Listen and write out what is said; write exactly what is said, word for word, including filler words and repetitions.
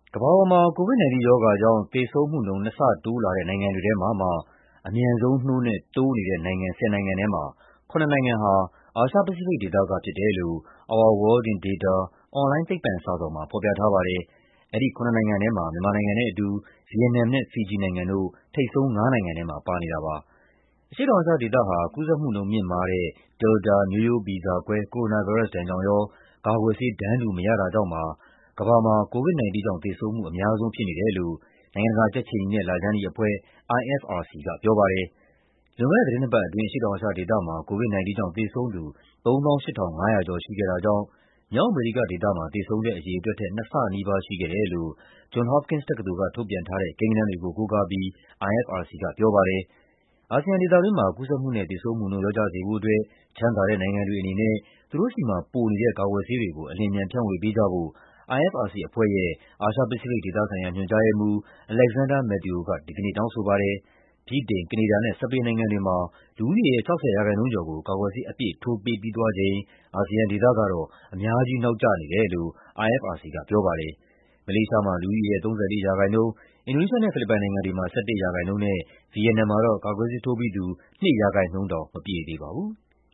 ကမ္ဘာပေါ်မှာ ကိုဗစ် ၁၉ ရောဂါကြောင့် သေဆုံးမှုနှုန်း နှစ်ဆတိုးလာတဲ့ နိုင်ငံတွေထဲမှာမှ အမြန်ဆုံးနှုန်းနဲ့ တိုးနေတဲ့ နိုင်ငံ ၁၀ နိုင်ငံထဲမှာ ခုနစ်နိုင်ငံဟာ အာရှ-ပစိဖိတ်ဒေသကဖြစ်တယ်လို့ Our World in Data အွန်လိုင်းသိပ္ပံစာစောင်မှာ ဖော်ပြထားပါတယ်။ အဲဒီ ခုနစ်နိုင်ငံထဲမှာ မြန်မာနိုင်ငံနဲ့အတူ ဗီယက်နမ်နဲ့ ဖီဂျီနိုင်ငံတို့ ထိပ်ဆုံး ငါးနိုင်ငံထဲမှာ ပါနေတာပါ။ အရှေ့တောင်အာရှဒေသဟာ ကူးစက်မှုနှုန်းမြင့်မားတဲ့ Delta မျိုးရိုးဗီဇကွဲ ကိုရိုနာဗိုင်းရပ်စ်ဒဏ်ကြောင့်ရော၊ ကာကွယ်ဆေး တန်းတူမရတာကြောင့်ပါ ကမ္ဘာမှာ ကိုဗစ် ၁၉ ကြောင့် သေဆုံးမှု အများဆုံးဖြစ်နေတယ်လို့ နိုင်ငံတကာ ကြက်ခြေနီနဲ့ လခြမ်းနီအဖွဲ့ အိုင် အက်ဖ် အာရ် စီ က ပြောပါတယ်။ လွန်ခဲ့တဲ့ သီတင်းနှစ်ပတ်အတွင်း အရှေ့တောင်အာရှဒေသမှာ ကိုဗစ် ၁၉ ကြောင့် သေဆုံးသူ ၃၈,၅၀၀ ကျော်ရှိခဲ့တာကြောင့် မြောက်အမေရိကဒေသမှာ သေဆုံးတဲ့ အရေအတွက်ထက် နှစ်ဆနီးပါးရှိခဲ့တယ်လို့ Johns Hopkins တက္ကသိုလ်က ထုတ်ပြန်ထားတဲ့ ကိန်းဂဏန်းတွေကို ကိုးကားပြီး အိုင် အက်ဖ် အာရ် စီ က ပြောပါတယ်။ အာဆီယံဒေသတွင်းမှာ ကူးစက်မှုနဲ့ သေဆုံးမှုနှုန်း လျော့ကျစေဖို့အတွက် ချမ်းသာတဲ့နိုင်ငံတွေအနေနဲ့ သူတို့ဆီမှာပိုနေတဲ့ ကာကွယ်ဆေးတွေကို အလျင်အမြန် ဖြန့်ဝေပေးကြဖို့ အိုင် အက်ဖ် အာရ် စီ အဖွဲ့ရဲ့ အာရှ-ပစိဖိတ်ဒေသဆိုင်ရာ ညွှန်ကြားရေးမှူး Alexander Mathieu က ဒီကနေ့ တောင်းဆိုပါတယ်။ ဗြိတိန်၊ ကနေဒါနဲ့ စပိန်နိုင်ငံတွေမှာ လူဦးရေရဲ့ ၆၀% ကျော်ကို ကာကွယ်ဆေး အပြည့် ထိုးပေးပြီးသွားချိန် အာဆီယံဒေသကတော့ အများကြီး နောက်ကျနေတယ်လို့ အိုင် အက်ဖ် အာရ် စီ က ပြောပါတယ်။ မလေးရှားမှာ လူဦးရေရဲ့ ၃၄%၊ အင်ဒိုနီးရှားနဲ့ ဖိလစ်ပိုင်နိုင်ငံတွေမှာ ၁၁% နဲ့ ဗီယက်နမ်မှာတော့ ကာကွယ်ဆေးထိုးပြီးသူ ၂% တောင် မပြည့်သေးပါဘူး။